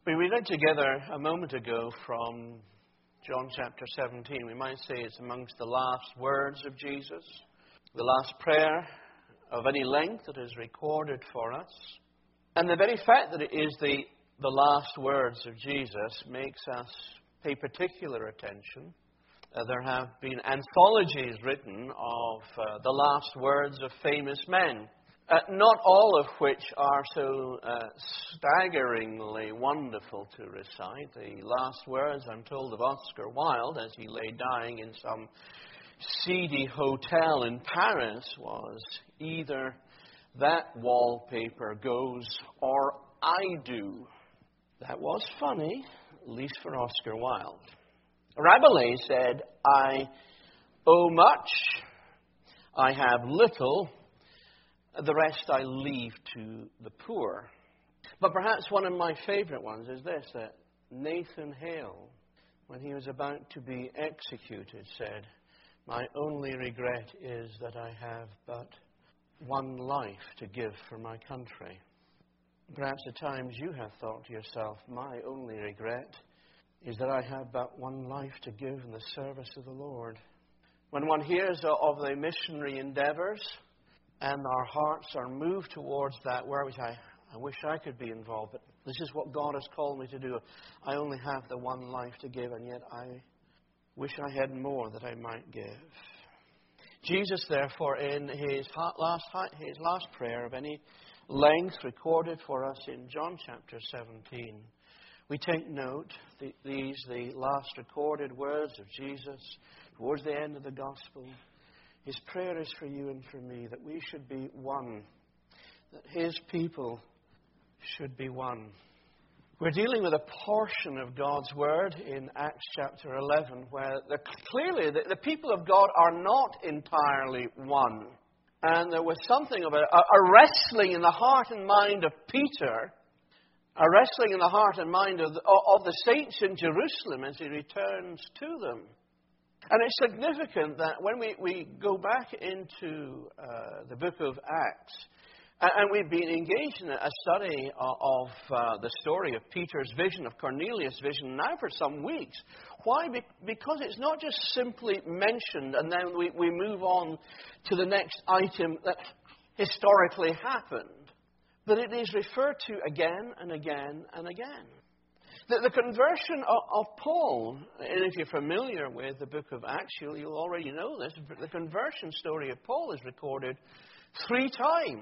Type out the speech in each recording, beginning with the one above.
We read together a moment ago from John chapter 17. We might say it's amongst the last words of Jesus, the last prayer of any length that is recorded for us. And the very fact that it is the last words of Jesus makes us pay particular attention. There have been anthologies written of the last words of famous men, not all of which are so staggeringly wonderful to recite. The last words, I'm told, of Oscar Wilde as he lay dying in some seedy hotel in Paris was, either that wallpaper goes or I do. That was funny, at least for Oscar Wilde. Rabelais said, I owe much, I have little, the rest I leave to the poor. But perhaps one of my favorite ones is this, that Nathan Hale, when he was about to be executed, said, my only regret is that I have but one life to give for my country. Perhaps at times you have thought to yourself, my only regret is that I have but one life to give in the service of the Lord. When one hears of the missionary endeavors and our hearts are moved towards that, where we say, I wish I could be involved, but this is what God has called me to do. I only have the one life to give, and yet I wish I had more that I might give. Jesus, therefore, in his last prayer of any length recorded for us in John chapter 17, we take note, the last recorded words of Jesus towards the end of the gospel. His prayer is for you and for me, that we should be one, that his people should be one. We're dealing with a portion of God's Word in Acts chapter 11 where clearly the people of God are not entirely one. And there was something of a wrestling in the heart and mind of Peter, a wrestling in the heart and mind of the saints in Jerusalem as he returns to them. And it's significant that when we go back into the book of Acts, and we've been engaged in a study of the story of Peter's vision, of Cornelius' vision, now for some weeks. Why? Because it's not just simply mentioned and then we move on to the next item that historically happened. But it is referred to again and again and again. The conversion of Paul, and if you're familiar with the book of Acts, you'll already know this, the conversion story of Paul is recorded 3 times.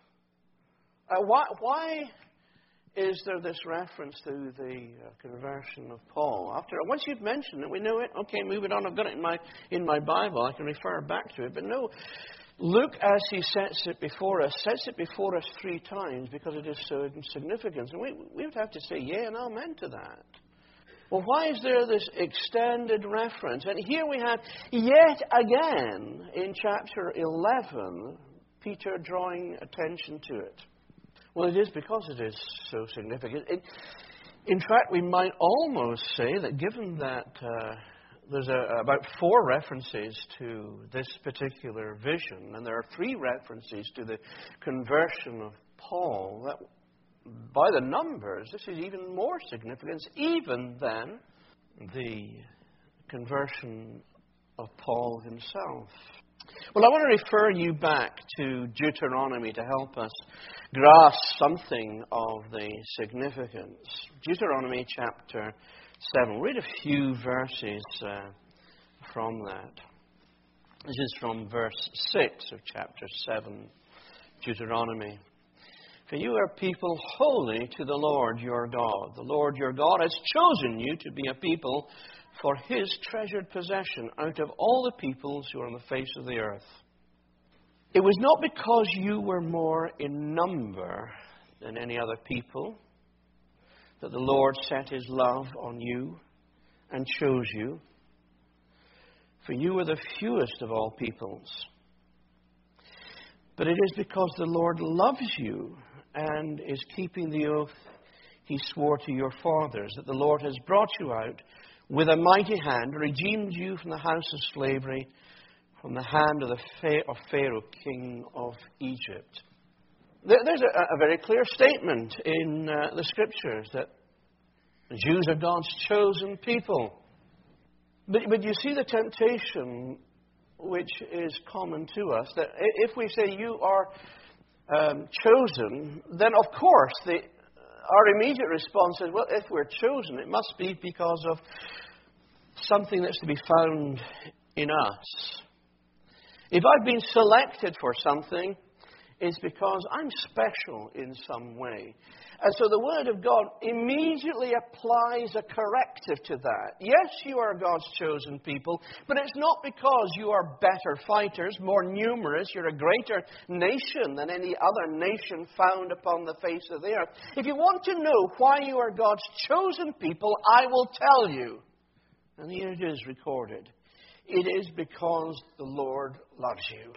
Why is there this reference to the conversion of Paul? Once you've mentioned it, we know it. Okay, move it on. I've got it in my Bible. I can refer back to it. But no, Luke, as he sets it before us 3 times because it is so significant. And we would have to say yea and amen to that. Well, why is there this extended reference? And here we have, yet again, in chapter 11, Peter drawing attention to it. Well, it is because it is so significant. In fact, we might almost say that given that there's about 4 references to this particular vision, and there are 3 references to the conversion of Paul, that by the numbers, this is even more significant even than the conversion of Paul himself. Well, I want to refer you back to Deuteronomy to help us grasp something of the significance. Deuteronomy chapter 7. We'll read a few verses from that. This is from verse 6 of chapter 7, Deuteronomy. For you are people holy to the Lord your God. The Lord your God has chosen you to be a people for his treasured possession out of all the peoples who are on the face of the earth. It was not because you were more in number than any other people that the Lord set his love on you and chose you. For you were the fewest of all peoples. But it is because the Lord loves you and is keeping the oath he swore to your fathers, that the Lord has brought you out with a mighty hand, redeemed you from the house of slavery, from the hand of Pharaoh, king of Egypt. There's a very clear statement in the Scriptures that The Jews are God's chosen people. But you see the temptation which is common to us, that if we say you are chosen, then of course our immediate response is, well, if we're chosen, it must be because of something that's to be found in us. If I've been selected for something, it's because I'm special in some way. And so the Word of God immediately applies a corrective to that. Yes, you are God's chosen people, but it's not because you are better fighters, more numerous, you're a greater nation than any other nation found upon the face of the earth. If you want to know why you are God's chosen people, I will tell you. And here it is recorded. It is because the Lord loves you.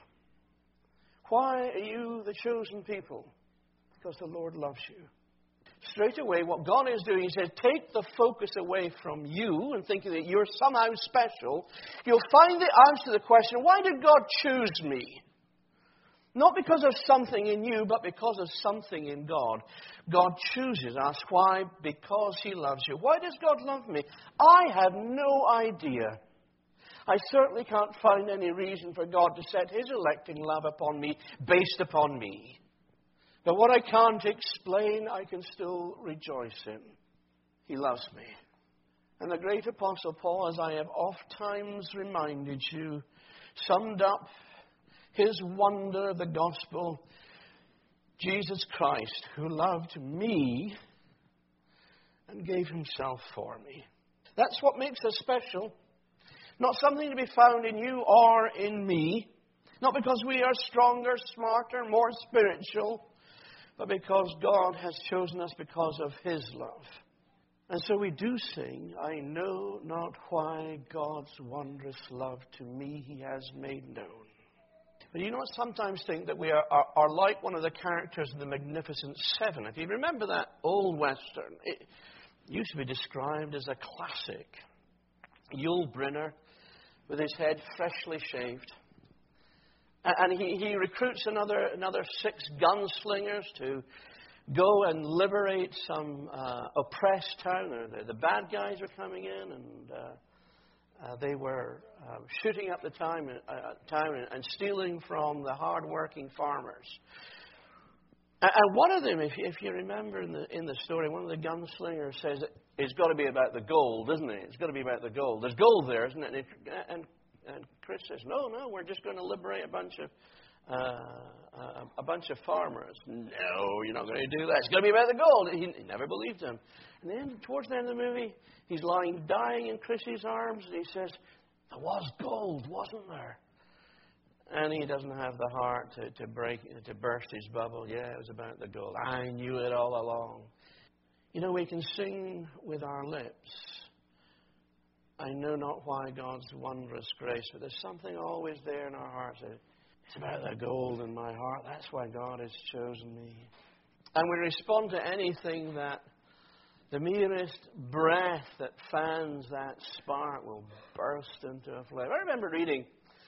Why are you the chosen people? Because the Lord loves you. Straight away, what God is doing, He says, take the focus away from you and thinking that you're somehow special. You'll find the answer to the question, why did God choose me? Not because of something in you, but because of something in God. God chooses us. Why? Because He loves you. Why does God love me? I have no idea. I certainly can't find any reason for God to set His electing love upon me based upon me. But what I can't explain, I can still rejoice in. He loves me. And the great Apostle Paul, as I have oft times reminded you, summed up his wonder of the gospel, Jesus Christ, who loved me and gave Himself for me. That's what makes us special. Not something to be found in you or in me. Not because we are stronger, smarter, more spiritual, but because God has chosen us because of His love. And so we do sing, I know not why God's wondrous love to me He has made known. But you know, I sometimes think that we are like one of the characters in the Magnificent Seven. If you remember that old Western, it used to be described as a classic. Yul Brynner, with his head freshly shaved. And he recruits another 6 gunslingers to go and liberate some oppressed town. The bad guys were coming in, and they were shooting up the town and stealing from the hard-working farmers. And one of them, if you remember in the story, one of the gunslingers says, it's got to be about the gold, isn't it? It's got to be about the gold. There's gold there, isn't it? And Chris says, no, we're just going to liberate a bunch of farmers. No, you're not going to do that. It's going to be about the gold. He never believed him. And then towards the end of the movie, he's lying dying in Chrissy's arms, and he says, there was gold, wasn't there? And he doesn't have the heart to burst his bubble. Yeah, it was about the gold. I knew it all along. You know, we can sing with our lips, I know not why God's wondrous grace, but there's something always there in our hearts. It's about the gold in my heart. That's why God has chosen me. And we respond to anything that the merest breath that fans that spark will burst into a flame. I remember reading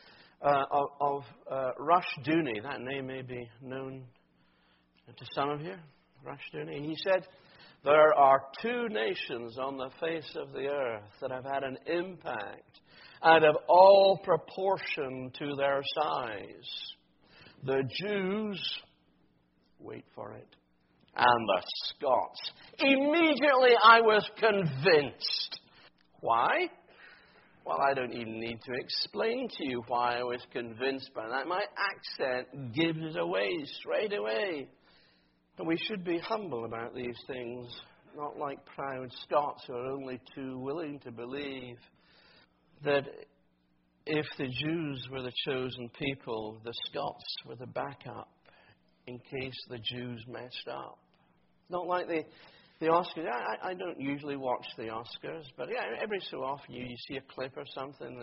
of Rushdoony. That name may be known to some of you. Rushdoony. He said, there are 2 nations on the face of the earth that have had an impact out of all proportion to their size. The Jews, wait for it, and the Scots. Immediately I was convinced. Why? Well, I don't even need to explain to you why I was convinced by that. My accent gives it away straight away. But we should be humble about these things, not like proud Scots who are only too willing to believe that if the Jews were the chosen people, the Scots were the backup in case the Jews messed up. Not like the Oscars. I don't usually watch the Oscars, but yeah, every so often you see a clip or something.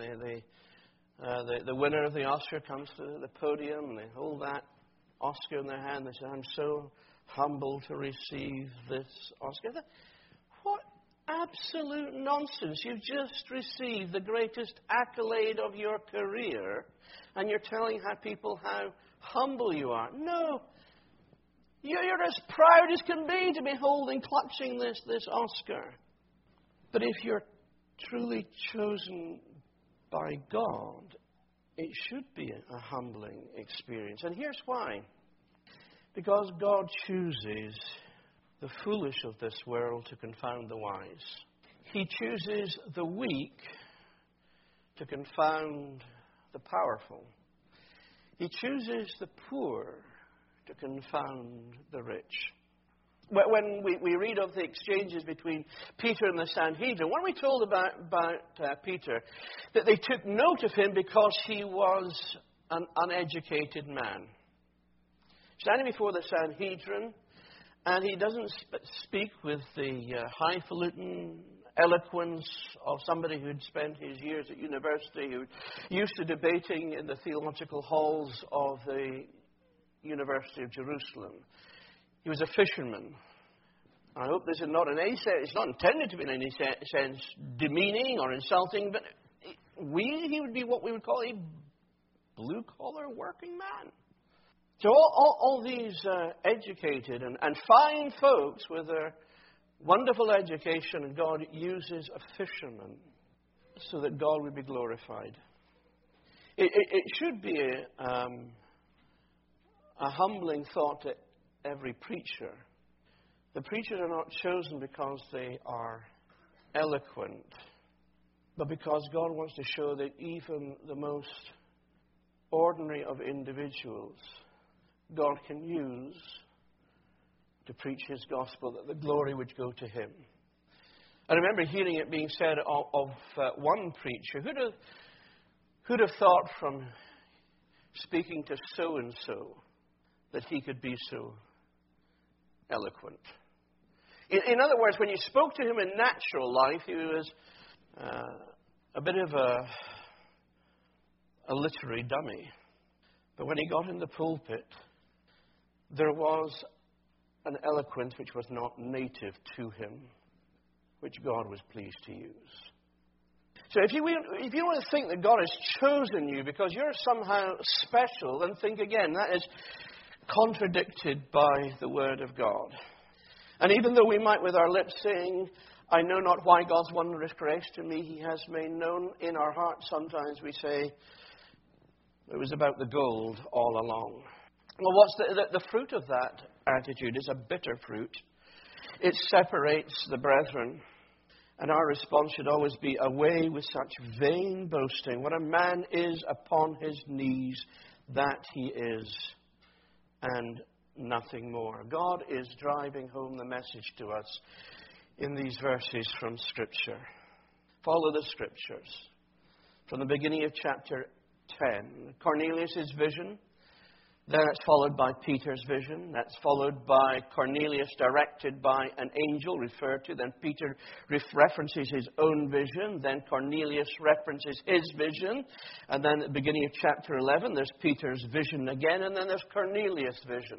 The winner of the Oscar comes to the podium and they hold that Oscar in their hand. They say, I'm so humbled to receive this Oscar. What absolute nonsense. You've just received the greatest accolade of your career, and you're telling people how humble you are. No. You're as proud as can be to be holding, clutching this Oscar. But if you're truly chosen by God, it should be a humbling experience. And here's why. Because God chooses the foolish of this world to confound the wise. He chooses the weak to confound the powerful. He chooses the poor to confound the rich. When we read of the exchanges between Peter and the Sanhedrin, what are we told about Peter? That they took note of him because he was an uneducated man. Standing before the Sanhedrin, and he doesn't speak with the highfalutin eloquence of somebody who'd spent his years at university, who used to debating in the theological halls of the University of Jerusalem. He was a fisherman. I hope this is not in any sense, it's not intended to be in any sense demeaning or insulting, but he would be what we would call a blue-collar working man. So all these educated and fine folks with their wonderful education, and God uses a fisherman so that God would be glorified. It should be a humbling thought to every preacher. The preachers are not chosen because they are eloquent, but because God wants to show that even the most ordinary of individuals, God can use to preach His gospel, that the glory would go to Him. I remember hearing it being said of one preacher, who'd have thought from speaking to so-and-so that he could be so eloquent. In other words, when you spoke to him in natural life, he was a bit of a literary dummy. But when he got in the pulpit, there was an eloquence which was not native to him, which God was pleased to use. So if you want to think that God has chosen you because you're somehow special, then think again. That is contradicted by the Word of God. And even though we might with our lips sing, I know not why God's wondrous grace to me He has made known, in our hearts sometimes we say, it was about the gold all along. Well, what's the fruit of that attitude is a bitter fruit. It separates the brethren. And our response should always be, away with such vain boasting. What a man is upon his knees, that he is, and nothing more. God is driving home the message to us in these verses from Scripture. Follow the Scriptures. From the beginning of chapter 10, Cornelius' vision. Then it's followed by Peter's vision. That's followed by Cornelius directed by an angel referred to. Then Peter references his own vision. Then Cornelius references his vision. And then at the beginning of chapter 11, there's Peter's vision again. And then there's Cornelius' vision.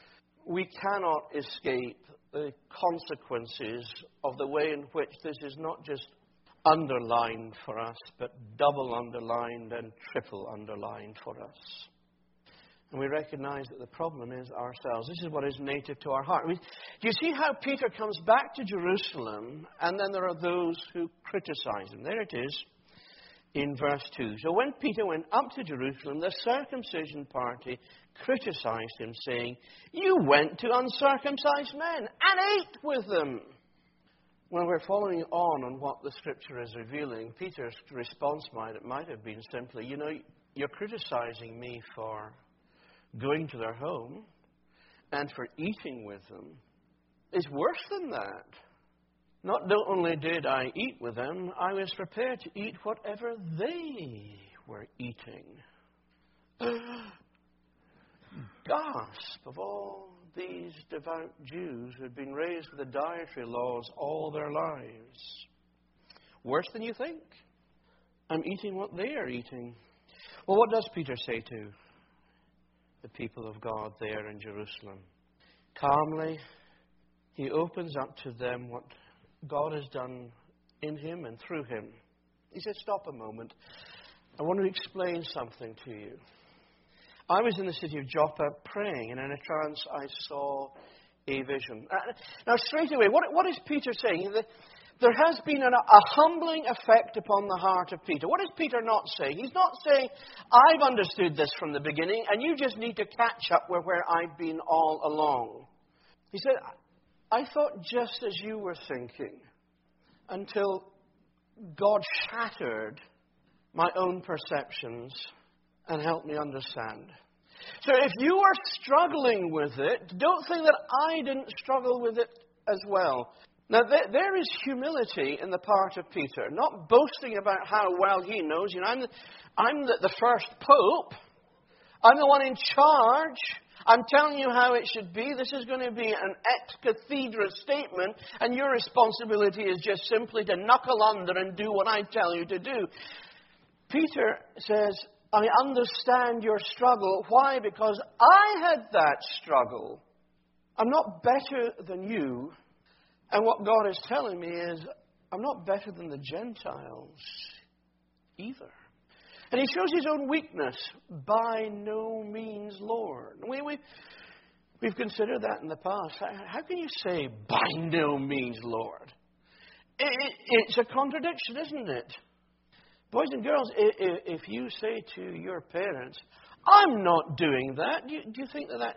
We cannot escape the consequences of the way in which this is not just underlined for us, but double underlined and triple underlined for us. And we recognize that the problem is ourselves. This is what is native to our heart. Do you see how Peter comes back to Jerusalem, and then there are those who criticize him? There it is in verse 2. So when Peter went up to Jerusalem, the circumcision party criticized him, saying, you went to uncircumcised men and ate with them. When we're following on what the Scripture is revealing, Peter's response might have been simply, you're criticizing me for going to their home and for eating with them. It's worse than that. Not only did I eat with them, I was prepared to eat whatever they were eating. Gasp of all these devout Jews who had been raised with the dietary laws all their lives. Worse than you think. I'm eating what they are eating. Well, what does Peter say to the people of God there in Jerusalem? Calmly, he opens up to them what God has done in him and through him. He said, stop a moment. I want to explain something to you. I was in the city of Joppa praying, and in a trance I saw a vision. Now, straight away, what is Peter saying? there has been a humbling effect upon the heart of Peter. What is Peter not saying? He's not saying, I've understood this from the beginning, and you just need to catch up with where I've been all along. He said, I thought just as you were thinking, until God shattered my own perceptions and helped me understand. So if you are struggling with it, don't think that I didn't struggle with it as well. Now, there is humility in the part of Peter, not boasting about how well he knows. You know, I'm the first pope. I'm the one in charge. I'm telling you how it should be. This is going to be an ex-cathedra statement, and your responsibility is just simply to knuckle under and do what I tell you to do. Peter says, I understand your struggle. Why? Because I had that struggle. I'm not better than you. And what God is telling me is, I'm not better than the Gentiles either. And he shows his own weakness. By no means, Lord. We've considered that in the past. How can you say, by no means, Lord? It's a contradiction, isn't it? Boys and girls, if you say to your parents, I'm not doing that, do you think that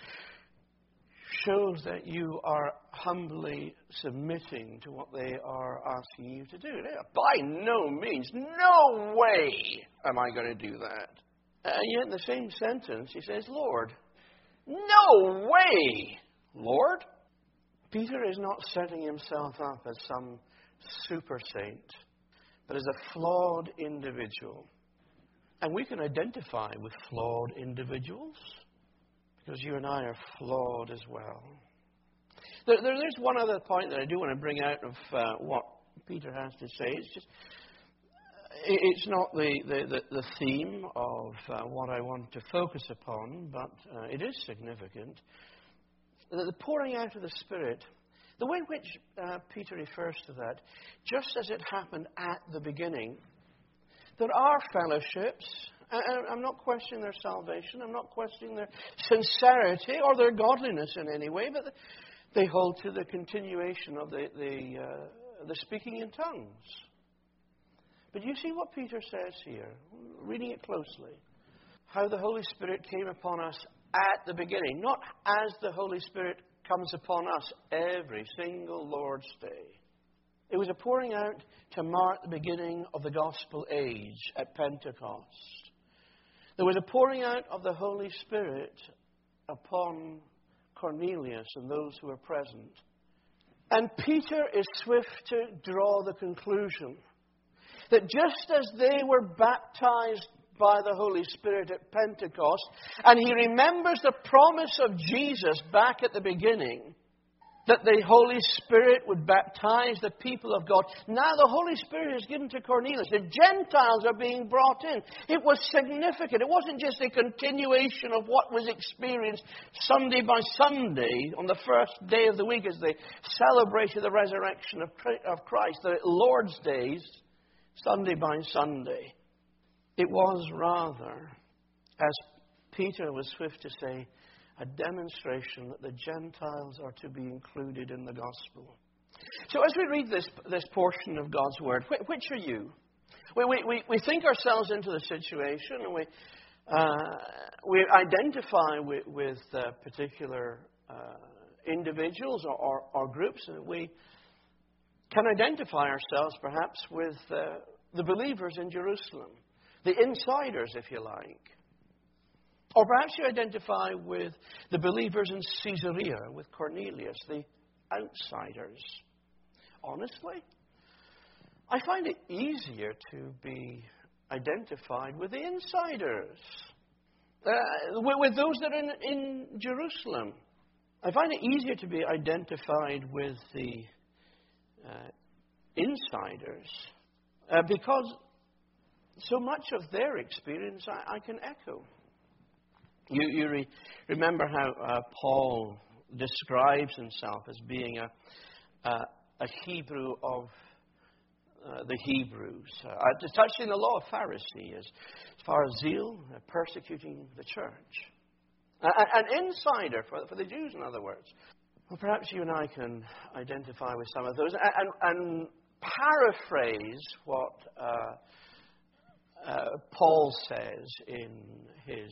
shows that you are humbly submitting to what they are asking you to do? By no means, no way am I going to do that. And yet in the same sentence, he says, Lord. No way, Lord. Peter is not setting himself up as some super saint, but as a flawed individual. And we can identify with flawed individuals, because you and I are flawed as well. There's one other point that I do want to bring out of what Peter has to say. It's not the theme of what I want to focus upon, but it is significant. The pouring out of the Spirit, the way in which Peter refers to that, just as it happened at the beginning, there are fellowships. I'm not questioning their salvation. I'm not questioning their sincerity or their godliness in any way, but they hold to the continuation of the speaking in tongues. But you see what Peter says here, reading it closely, how the Holy Spirit came upon us at the beginning, not as the Holy Spirit comes upon us every single Lord's Day. It was a pouring out to mark the beginning of the gospel age at Pentecost. There was a pouring out of the Holy Spirit upon Cornelius and those who were present. And Peter is swift to draw the conclusion that just as they were baptized by the Holy Spirit at Pentecost, and he remembers the promise of Jesus back at the beginning, that the Holy Spirit would baptize the people of God. Now the Holy Spirit is given to Cornelius. The Gentiles are being brought in. It was significant. It wasn't just a continuation of what was experienced Sunday by Sunday on the first day of the week as they celebrated the resurrection of Christ, the Lord's days, Sunday by Sunday. It was rather, as Peter was swift to say, a demonstration that the Gentiles are to be included in the gospel. So as we read this portion of God's Word, which are you? We think ourselves into the situation, and we identify with particular individuals or groups, and we can identify ourselves perhaps with the believers in Jerusalem, the insiders, if you like. Or perhaps you identify with the believers in Caesarea, with Cornelius, the outsiders. Honestly, I find it easier to be identified with the insiders, with those that are in Jerusalem. I find it easier to be identified with the insiders because so much of their experience I can echo. You remember how Paul describes himself as being a Hebrew of the Hebrews, touching the law of Pharisee as far as zeal, persecuting the church. An insider for the Jews, in other words. Well, perhaps you and I can identify with some of those and paraphrase what Paul says in his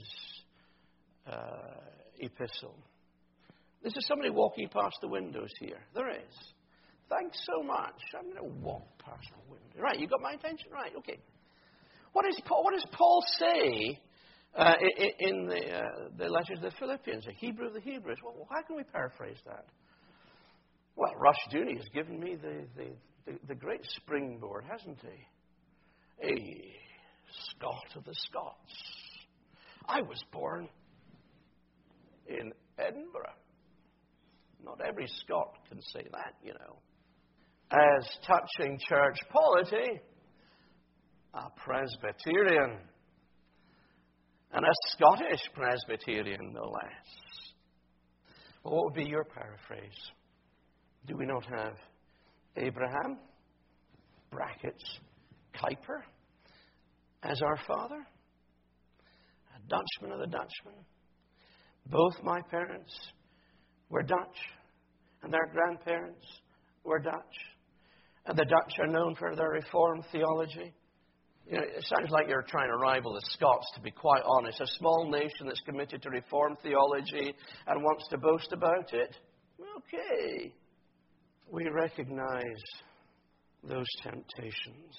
epistle. This is somebody walking past the windows here. There is. Thanks so much. I'm going to walk past the window. Right, you got my attention? Right, okay. What does Paul say in the letter to the Philippians, the Hebrew of the Hebrews? Well, how can we paraphrase that? Well, Rushdoony has given me the great springboard, hasn't he? A Scot of the Scots. I was born in Edinburgh. Not every Scot can say that, you know. As touching church polity, a Presbyterian. And a Scottish Presbyterian, no less. Well, what would be your paraphrase? Do we not have Abraham, brackets, Kuyper, as our father? A Dutchman of the Dutchman. Both my parents were Dutch, and their grandparents were Dutch. And the Dutch are known for their Reformed theology. You know, it sounds like you're trying to rival the Scots, to be quite honest. A small nation that's committed to Reformed theology and wants to boast about it. Okay. We recognize those temptations.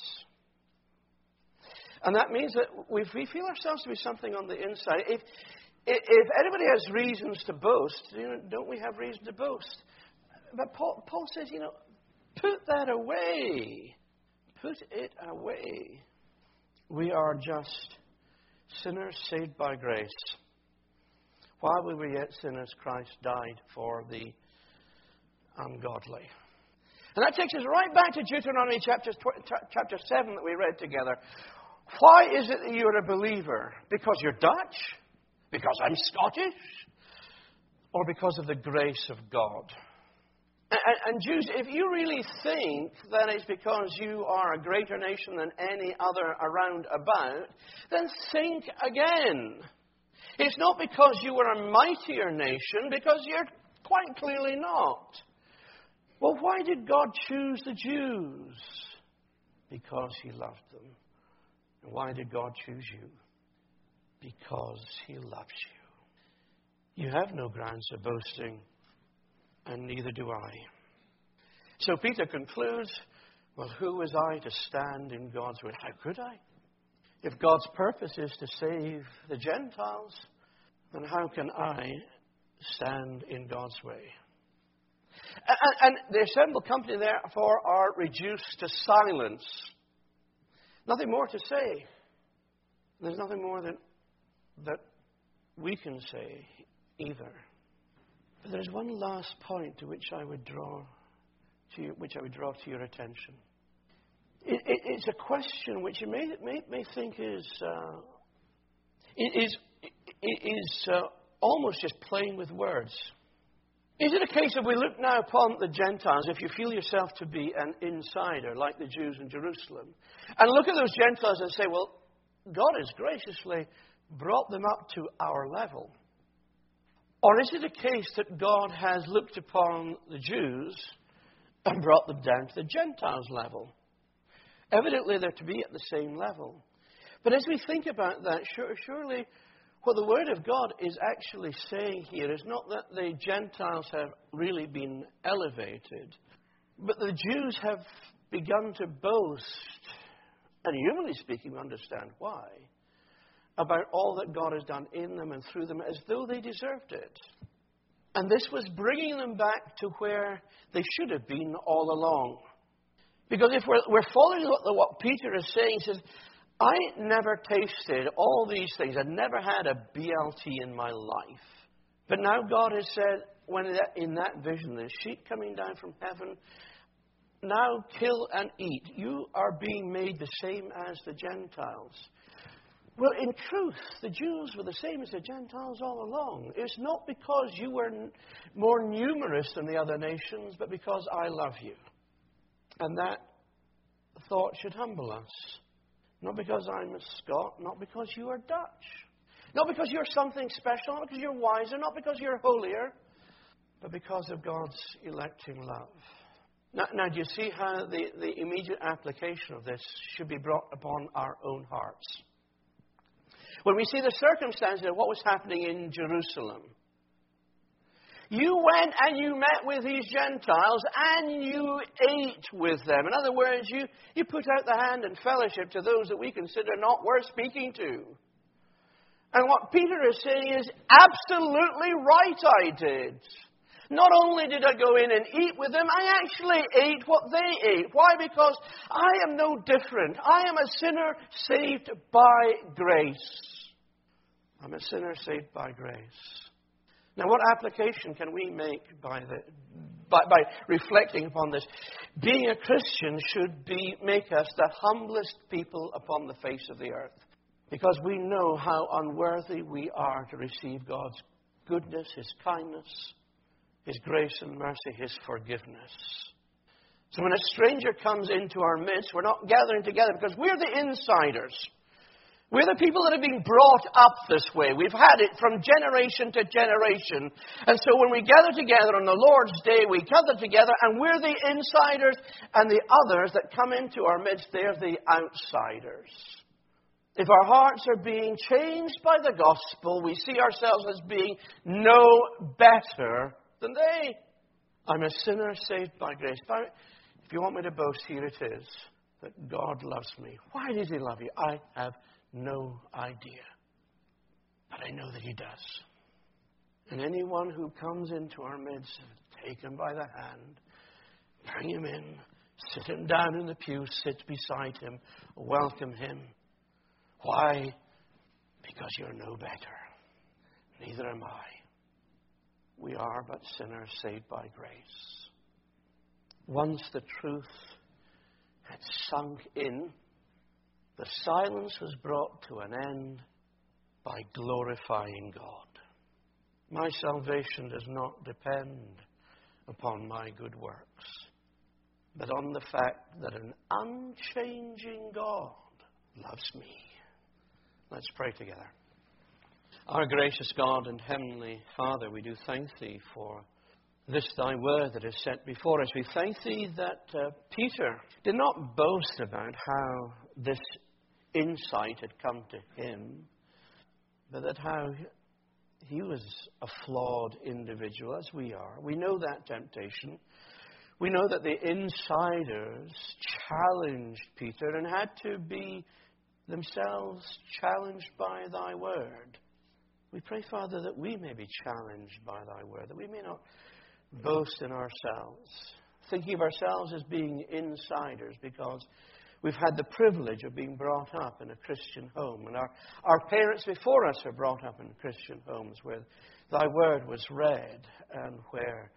And that means that we feel ourselves to be something on the inside. If anybody has reasons to boast, don't we have reason to boast? But Paul says, put that away. Put it away. We are just sinners saved by grace. While we were yet sinners, Christ died for the ungodly. And that takes us right back to Deuteronomy chapter 7 that we read together. Why is it that you're a believer? Because you're Dutch? Because I'm Scottish? Or because of the grace of God? And Jews, if you really think that it's because you are a greater nation than any other around about, then think again. It's not because you were a mightier nation, because you're quite clearly not. Well, why did God choose the Jews? Because He loved them. And why did God choose you? Because He loves you. You have no grounds of boasting, and neither do I. So Peter concludes, well, who was I to stand in God's way? How could I? If God's purpose is to save the Gentiles, then how can I stand in God's way? And the assembled company, therefore, are reduced to silence. Nothing more to say. There's nothing more that we can say either. But there's one last point to which I would draw to your attention. It's a question which you may think is almost just playing with words. Is it a case of we look now upon the Gentiles, if you feel yourself to be an insider, like the Jews in Jerusalem, and look at those Gentiles and say, well, God has graciously brought them up to our level? Or is it a case that God has looked upon the Jews and brought them down to the Gentiles' level? Evidently, they're to be at the same level. But as we think about that, surely what the Word of God is actually saying here is not that the Gentiles have really been elevated, but the Jews have begun to boast, and humanly speaking, we understand why, about all that God has done in them and through them as though they deserved it. And this was bringing them back to where they should have been all along. Because if we're following what Peter is saying, he says, I never tasted all these things. I never had a BLT in my life. But now God has said, in that vision, the sheep coming down from heaven, now kill and eat. You are being made the same as the Gentiles. Well, in truth, the Jews were the same as the Gentiles all along. It's not because you were more numerous than the other nations, but because I love you. And that thought should humble us. Not because I'm a Scot, not because you are Dutch. Not because you're something special, not because you're wiser, not because you're holier, but because of God's electing love. Now, do you see how the immediate application of this should be brought upon our own hearts? When we see the circumstances of what was happening in Jerusalem, you went and you met with these Gentiles and you ate with them. In other words, you put out the hand in fellowship to those that we consider not worth speaking to. And what Peter is saying is, absolutely right I did. Not only did I go in and eat with them, I actually ate what they ate. Why? Because I am no different. I am a sinner saved by grace. I'm a sinner saved by grace. Now, what application can we make by reflecting upon this? Being a Christian should make us the humblest people upon the face of the earth. Because we know how unworthy we are to receive God's goodness, His kindness, His grace and mercy, His forgiveness. So when a stranger comes into our midst, we're not gathering together because we're the insiders. We're the people that have been brought up this way. We've had it from generation to generation. And so when we gather together on the Lord's Day, we gather together and we're the insiders, and the others that come into our midst, they're the outsiders. If our hearts are being changed by the gospel, we see ourselves as being no better than they. I'm a sinner saved by grace. If you want me to boast, here it is, that God loves me. Why does He love you? I have no idea. But I know that He does. And anyone who comes into our midst, take him by the hand, bring him in, sit him down in the pew, sit beside him, welcome him. Why? Because you're no better. Neither am I. We are but sinners saved by grace. Once the truth had sunk in, the silence was brought to an end by glorifying God. My salvation does not depend upon my good works, but on the fact that an unchanging God loves me. Let's pray together. Our gracious God and Heavenly Father, we do thank Thee for this Thy word that is set before us. We thank Thee that Peter did not boast about how this insight had come to him, but that how he was a flawed individual, as we are. We know that temptation. We know that the insiders challenged Peter and had to be themselves challenged by Thy word. We pray, Father, that we may be challenged by Thy word, that we may not boast in ourselves, thinking of ourselves as being insiders because we've had the privilege of being brought up in a Christian home. And our parents before us were brought up in Christian homes where Thy word was read and where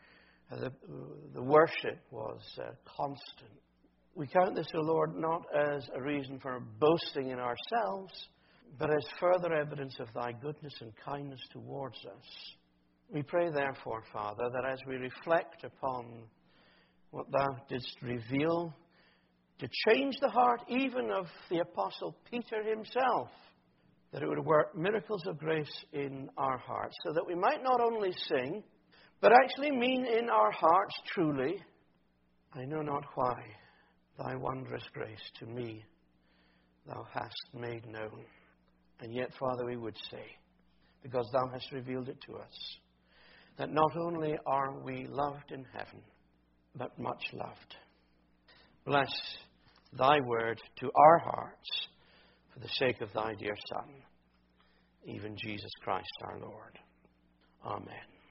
the worship was constant. We count this, O Lord, not as a reason for boasting in ourselves, but as further evidence of Thy goodness and kindness towards us. We pray, therefore, Father, that as we reflect upon what Thou didst reveal, to change the heart even of the Apostle Peter himself, that it would work miracles of grace in our hearts, so that we might not only sing, but actually mean in our hearts truly, I know not why Thy wondrous grace to me Thou hast made known. And yet, Father, we would say, because Thou hast revealed it to us, that not only are we loved in heaven, but much loved. Bless Thy word to our hearts for the sake of Thy dear Son, even Jesus Christ our Lord. Amen.